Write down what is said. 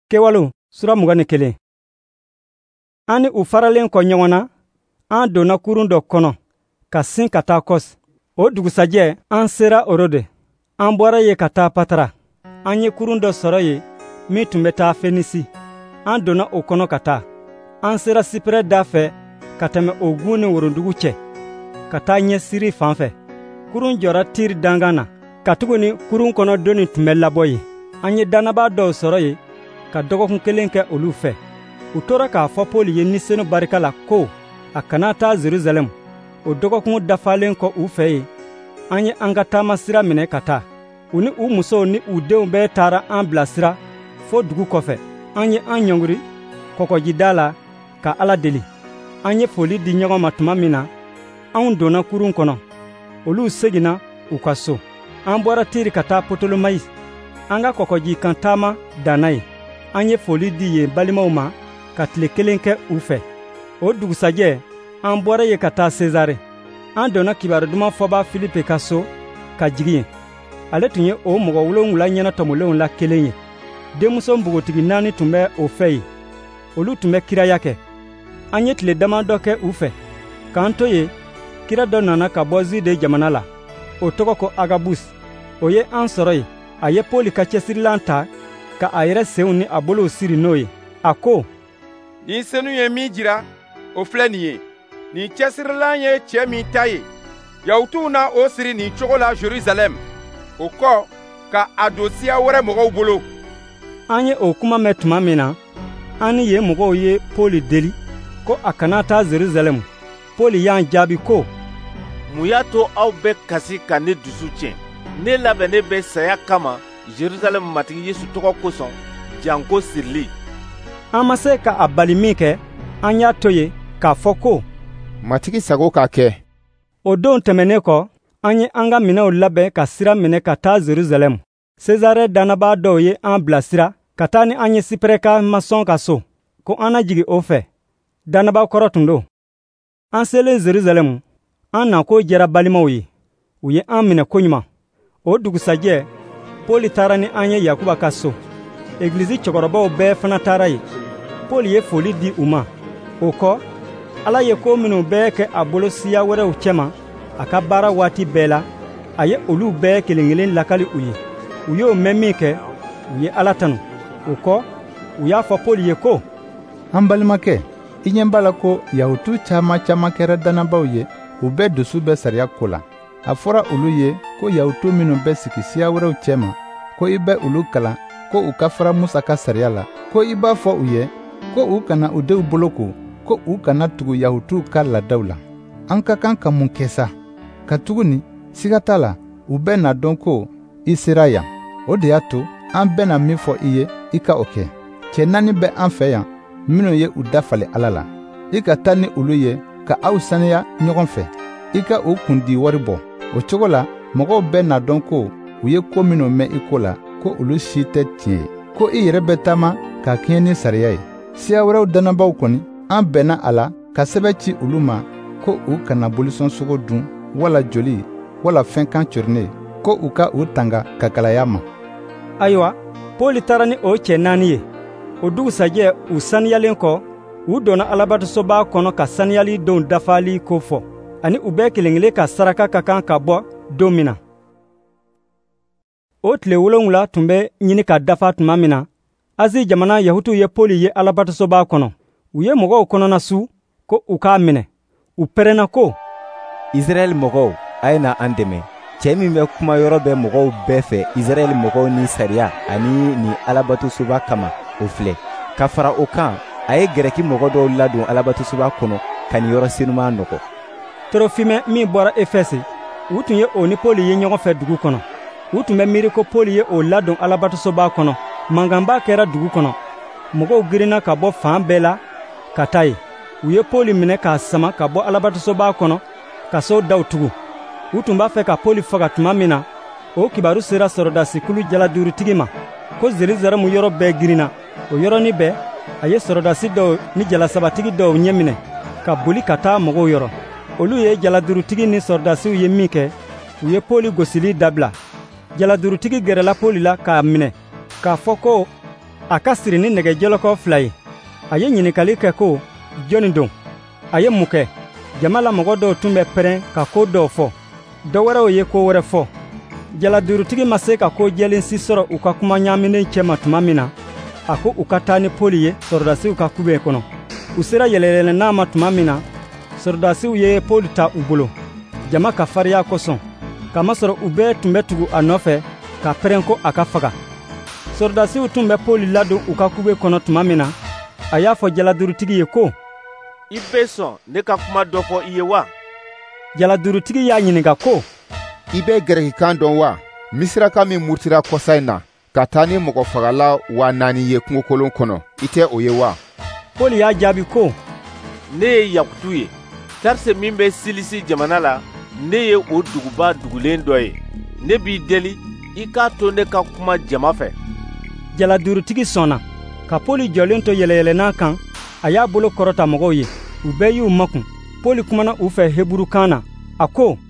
Kewalo sura 21. Ani u faralen ko ɲɔgɔn na, an donna kurun dɔ kɔnɔ ka sin ka taa Kos. O dugusajɛ an sera Orode. An bɔra ye ka taa Patara. An ye kurun dɔ sɔrɔ ye min tun bɛ taa Fenisi. An donna o kɔnɔ ka taa. An sera Sipɛrɛ da fɛ ka tɛmɛ o gun ni worondugu cɛ ka taa ɲɛ Siri fan fɛ. Kurun jɔra Tiri dangan na. Katuguni kurun kɔnɔ donni tun bɛ labɔ ye. An ye dannabaa dɔw sɔrɔ ye ka dɔgɔkun kelen kɛ olu fɛ. U tora k'a fɔ Pɔli ye ni senu barika la ko a kana taa Jerusalɛm. O dɔgɔkun dafalen kɔ u fɛ ye, an ye an ka taama sira minɛ ka taa. U ni u musow ni u denw bɛɛ taara an bilasira fo dugu kɔfɛ. An ye an ɲɔngiri kɔkɔjida la ka Ala deli. An ye foli di ɲɔgɔn ma tuma min na, anw donna kurun kɔnɔ. Olu seginna u ka so. An bɔra Tiri ka taa Potolomayi. An ka kɔkɔji kan taama danna ye. An ye foli di yen balimaw ma ka tile kelen kɛ u fɛ. O dugusajɛ an bɔra ye ka taa Sezare. An donna kibaru duman fɔba Filipe ka so ka jigi yen. Ale tun ye o mɔgɔ 7 ɲɛna tɔmɔlenw la kelen ye. Denmuso npogotigi 4 tun bɛ o fɛ yen. Olu tun bɛ kiraya kɛ. An ye tile damadɔ kɛ u fɛ. K'an to ye, kira dɔ nana ka bɔ Zide jamana la. O tɔgɔ ko Agabus. O ye an sɔrɔ ye. A ye Pɔli ka cɛsirilan ta ka a yɛrɛ senw ni a bolow siri n'o ye. A ko, nin senu ye min jira, o filɛ nin ye. Nin cɛsirilan ye cɛ min ta ye. Yahutuw na o siri nin cogo la Jerusalɛm. O kɔ ka a don siya wɛrɛ mɔgɔw bolo. An ye o kuma mɛn tuma min na, an ni yen mɔgɔw ye Pɔli deli ko a kana taa Jerusalɛm. Pɔli y'an jaabi ko, mun y'a to aw bɛ kasi ka ne dusu tiɲɛ? Ne labɛnnen bɛ saya kama Jerusalem matigi Yesu tɔgɔ kosɔn janko sirili. An ma se ka a bali min kɛ, an y'a to ye k'a fɔ ko matigi sago ka kɛ. O don tɛmɛnen kɔ, an ye an ka minɛw labɛn ka sira minɛ ka taa Jerusalɛm. Sezare dannabaa dɔw ye an bilasira ka taa ni an ye Sipɛrɛ ka masɔn ka so, ko an na jigi o fɛ. Dannabaa kɔrɔ tun don. An selen Jerusalɛm, an nako jɛra balimaw ye. U ye an minɛ koɲuman. O dugusajɛ, Pɔli taara ni an ye Yakuba ka so. Egilizi cɛkɔrɔbaw bɛɛ fana taara ye. Pɔli ye foli di u ma. O kɔ, Ala ye ko minnu bɛɛ kɛ a bolo siya wɛrɛw cɛma a ka baara waati bɛɛ la, a ye olu bɛɛ kelen kelen lakali u ye. U y'o mɛn min kɛ, u ye Ala tanu. O kɔ, u y'a fɔ Pɔli ye ko, an balimakɛ, i ɲɛ b'a la ko Yahutu caaman kɛra dannabaw ye, u bɛɛ dusu bɛ sariya ko la. A fɔra olu ye ko Yahutu minnu bɛ sigi siya wɛrɛw cɛma, ko i bɛ olu kalan ko u ka fara Musa ka sariya la, ko i b'a fɔ u ye ko u kana u denw boloko, ko u kana tugu Yahutuw ka laadaw la. An ka kan ka mun kɛ sa? Katuguni, siga t'a la, u bɛ na dɔn ko i sera yan. O de y'a to an bɛna min fɔ i ye, i ka o kɛ. Cɛ 4 bɛ an fɛ yan minnu ye u dafali Ala la. I ka taa ni olu ye ka aw saniya ɲɔgɔn fɛ. I ka u kundi wari bɔ. O cogo la, mɔgɔw bɛ na dɔn ko u ye ko minnu mɛn i ko la, ko olu si tɛ tiɲɛ ye. Ko i yɛrɛ bɛ taama ka kɛɲɛ ni sariya ye. Siya wɛrɛw dannabaw kɔni, an bɛnna a la ka sɛbɛ ci olu ma ko u kana bolisɔn sogo dun, wala joli, wala fɛnkan cɔrinen, ko u ka u tanga ka kalaya ma. Ayiwa, Pɔli taara ni o cɛ 4 ye. O dugusajɛ u saniyalen kɔ, u donna alabatosoba kɔnɔ ka saniyali denw dafali ko fɔ, ani u bɛɛ kelen kelen ka saraka ka kan ka bɔ don min na. O tile 7 tun bɛ ɲini ka dafa tuma min na, Azi jamana Yahutuw ye Pɔli ye alabatosoba kɔnɔ. U ye mɔgɔw kɔnɔna su ko u k'a minɛ. U pɛrɛnna ko, Israɛl mɔgɔw, a ye na an dɛmɛ. Cɛ min bɛ kuma yɔrɔ bɛ mɔgɔw bɛɛ fɛ Israɛl mɔgɔw ni sariya ani nin alabatosoba kama, o filɛ. Ka fara o kan, a ye Gɛrɛki mɔgɔ dɔw ladon alabatosoba kɔnɔ ka nin yɔrɔ senuman nɔgɔ. Torofimɛ min bɔra Efɛsi, u tun ye o ni Pɔli ye ɲɔgɔn fɛ dugu kɔnɔ. U tun bɛ miiri ko Pɔli ye o ladon alabatosoba kɔnɔ. Mankanba kɛra dugu kɔnɔ. Mɔgɔw girinna ka bɔ fan bɛɛ la ka taa ye. U ye Pɔli minɛ k'a sama ka bɔ alabatosoba kɔnɔ ka so daw tugu. U tun b'a fɛ ka Pɔli faga tuma min na, o kibaru sera sɔrɔdasikulu jaladurutigi ma ko Jerusalɛmu yɔrɔ bɛɛ girinna. O yɔrɔnin bɛɛ, a ye sɔrɔdasi dɔw ni jalasabatigi dɔw ɲɛ minɛ ka boli ka taa mɔgɔw yɔrɔ. Olu ye jaladurutigi ni sɔrɔdasiw ye min kɛ, u ye Pɔli gosili dabila. Jaladurutigi gɛrɛla Pɔli la k'a minɛ, k'a fɔ ko a ka siri ni nɛgɛ jɔlɔkɔ 2 ye. A ye ɲinikali kɛ ko jɔnni don. A ye mun kɛ? Jama la mɔgɔ dɔw tun bɛ pɛrɛn ka ko dɔw fɔ. Dɔ wɛrɛw ye ko wɛrɛ fɔ. Jaladurutigi ma se ka ko jɛlen si sɔrɔ u ka kuma ɲaaminen cɛma tuma min na, a ko u ka taa ni Pɔli ye sɔrɔdasiw ka kube kɔnɔ. U sera yɛlɛyɛlɛnna ma tuma min na, sɔrɔdasiw ye Pɔli ta u bolo. Jama ka fariya kosɔn, kamasɔrɔ u bɛɛ tun bɛ tugu a nɔfɛ ka pɛrɛn ko a ka faga. Sɔrɔdasiw tun bɛ Pɔli ladon u ka kube kɔnɔ tuma min na, a y'a fɔ jaladurutigi ye ko, i bɛ sɔn ne ka kuma dɔ fɔ i ye wa? Jaladurutigi y'a ɲininka ko, i bɛ gɛrɛkikan dɔn wa? Misiraka min murutira kɔsa in na ka taa ni mɔgɔ fagala 4,000 ye kungokolon kɔnɔ, i tɛ o ye wa? Pɔli y'a jaabi ko, ne ye Yakutu ye. Tarse min bɛ Silisi jamana la, ne ye o duguba dugulen dɔ ye. Ne b'i deli i k'a to ne ka kuma jama fɛ. Jaladurutigi sɔnna. Ka Pɔli jɔlen to yɛlɛyɛlɛnna kan, a y'a bolo kɔrɔta mɔgɔw ye. U bɛɛ y'u makun. Pɔli kumana u fɛ Hebrukan na. A ko,